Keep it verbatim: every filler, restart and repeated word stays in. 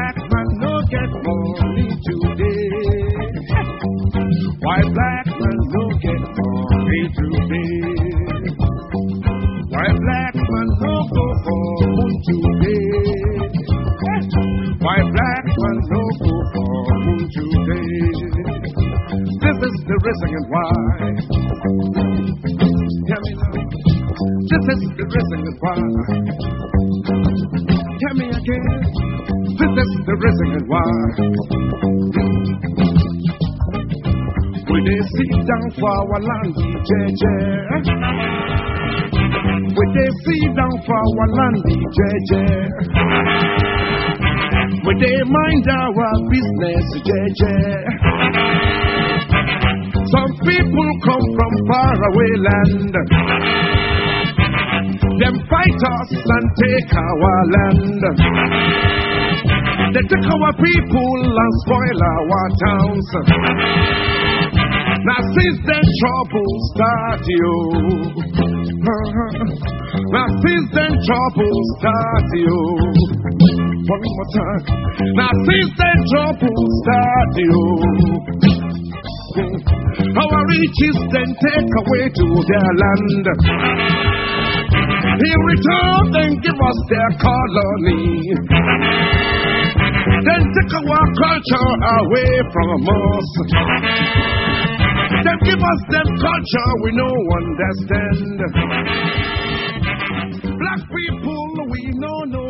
black man no get money today? Why black man no get money today? Why black man no go for moon today? Why black man no go for moon today? This is the reason why. Tell me now. This is the reason why. Tell me again. This is the reason why. We they sit down for our land, J J. We they sit down for our land, J J. We they mind our business, J J. Some people come from faraway land. Them fight us and take our land. They take our people and spoil our towns. Now since then trouble start, yo. Now since then trouble start, yo. One more time. Now since then trouble start, yo. Our riches then take away to their land. In return, then give us their colony. Then take our culture away from us. Then give us them culture we no understand. Black people, we know no